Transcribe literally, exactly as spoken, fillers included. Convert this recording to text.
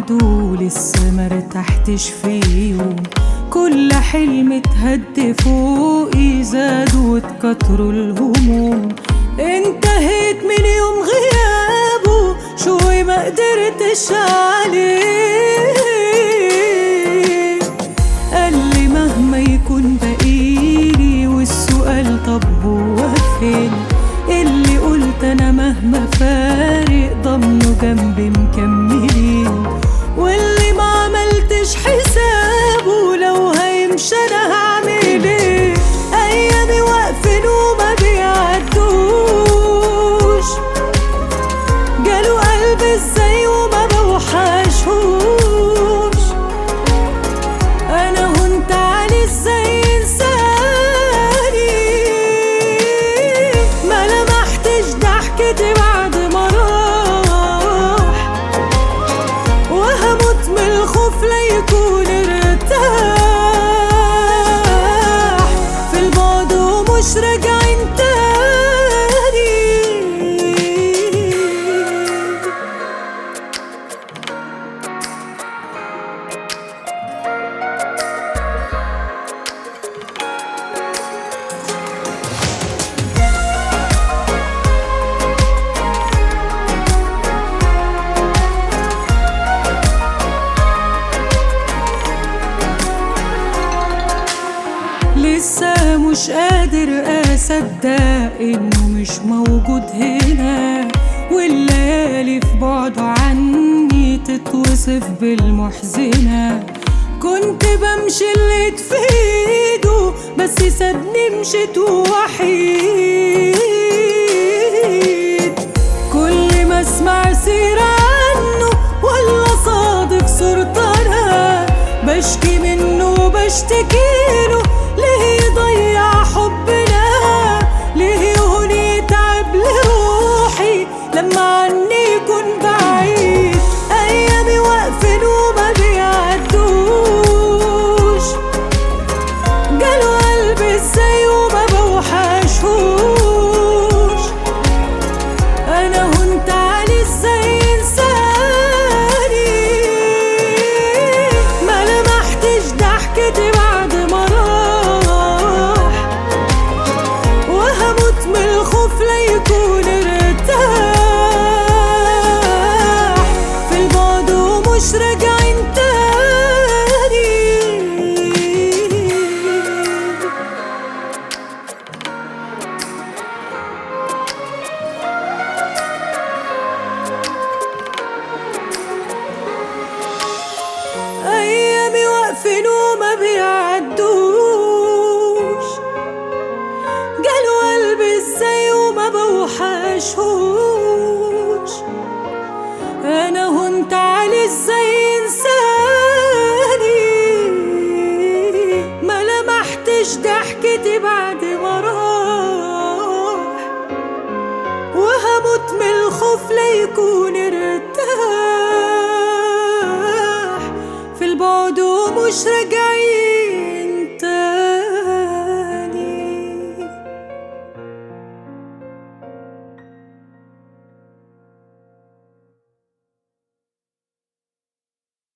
عدوا لسه مرتحتش فيهم، كل حلم اتهد فوقي زاد واتكتروا الهموم. انتهيت من يوم غيابه شوي ما قدرتش عليه، قالي مهما يكون بقيلي والسؤال طب هو فين، اللي قلت انا مهما فارق ضمنه جنبي مكملين، واللي ما عملتش حسابه لو هيمشي انا هعمل ايه. ايامي واقفين وما بيعدوش، جالوا قلبي ازاي وما بوحشهوش، انا هنت عليه ازاي انساني، ما لمحتش ضحكتي بعد ما راح، وهموت من الخوف لا يكون ارتاح، في البعد ومش راجعين تاني. لسه مش قادر اصدق انه مش موجود هنا، والليالي في بعده عني تتوصف بالمحزنة. كنت بمشي لقيت في ايده بس سابني مشيت وحيد، كل ما اسمع سيرة عنه ولا صادف صورته انا بشكي منه وبشتكيله، ليه يضيع حبنا، ليه يهون يتعب لروحي لما عني يكون بعيد. ايامي واقفين وما بيعدوش، جالوا قلبي ازاي وما بوحشهوش، انا هنت عليه ازاي انساني، ما لمحتش ضحكتي بعد ما راح، وهموت من الخوف لا يكون ارتاح، في البعد ومش راجعين تاني. ايامي واقفين وما بيعدوش، جالوا قلبي ازاي وما بوحشهوش، انا هنت عليه ازاي انساني، ما لمحتش ضحكتي بعد ما راح، وهموت من الخوف لا يكون ارتاح، في البعد ومش راجع